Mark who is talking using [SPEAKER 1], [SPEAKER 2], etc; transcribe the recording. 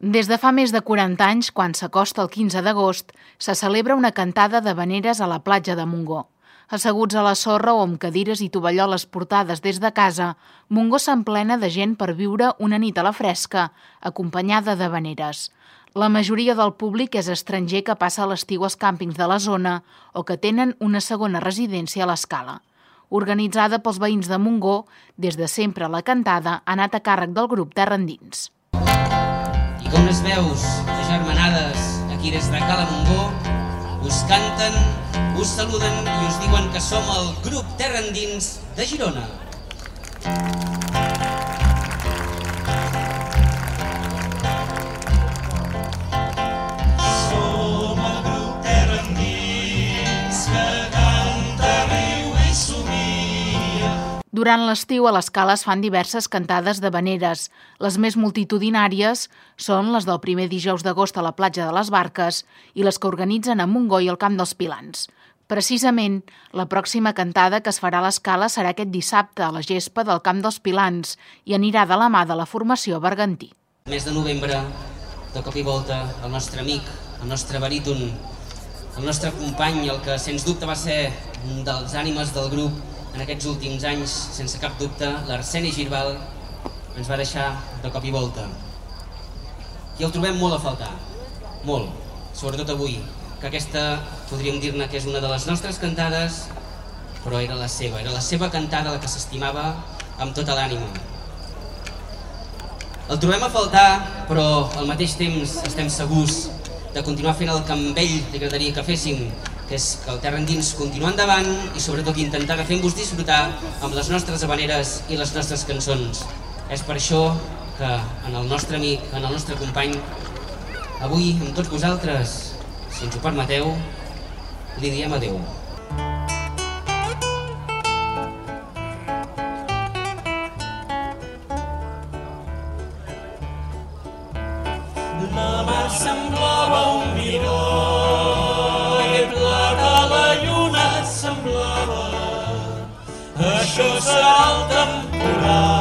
[SPEAKER 1] Des de fa més de 40 anys, quan s'acosta el 15 d'agost, se celebra una cantada d'havaneres a la platja de Montgó. Asseguts a la sorra o amb cadires i tovalloles portades des de casa, Montgó s'emplena de gent per viure una nit a la fresca, acompanyada d'havaneres. La majoria del públic és estranger que passa l'estiu als càmpings de la zona o que tenen una segona residència a l'Escala. Organitzada pels veïns de Montgó, des de sempre la cantada ha anat a càrrec del grup Terra Endins.
[SPEAKER 2] I com les veus agermanades aquí des de Cala Montgó us canten, us saluden i us diuen que som el grup Terra Endins de Girona.
[SPEAKER 3] Som el grup Terra Endins que canta, riu i somia.
[SPEAKER 1] Durant l'estiu a l'Escala es fan diverses cantades d'havaneres. Les més multitudinàries són les del primer dijous d'agost a la platja de les Barques i les que organitzen a Montgó i al Camp dels Pilans. Precisament, la pròxima cantada que es farà a l'Escala serà aquest dissabte a la gespa del Camp dels Pilans i anirà de la mà de la formació Bergantí.
[SPEAKER 2] Mes de novembre, de cop i volta, el nostre amic, el nostre baríton, el nostre company, el que sens dubte va ser un dels ànimes del grup en aquests últims anys, sense cap dubte, l'Arseni Girbal, ens va deixar de cop i volta. I el trobem molt a faltar, molt, sobretot avui, que aquesta podríem dir-ne que és una de les nostres cantades, però era la seva cantada la que s'estimava amb tota l'ànima. El trobem a faltar, però al mateix temps estem segurs de continuar fent el que amb ell li agradaria que féssim, que és que el Terra Endins continuar endavant i sobretot intentar de fer-vos disfrutar amb les nostres havaneres i les nostres cançons. És per això que en el nostre amic, en el nostre company, avui amb tots vosaltres, si ens ho permeteu, li diem adeu.
[SPEAKER 3] La mar semblava un miró, la lluna semblava. Això serà el temporal.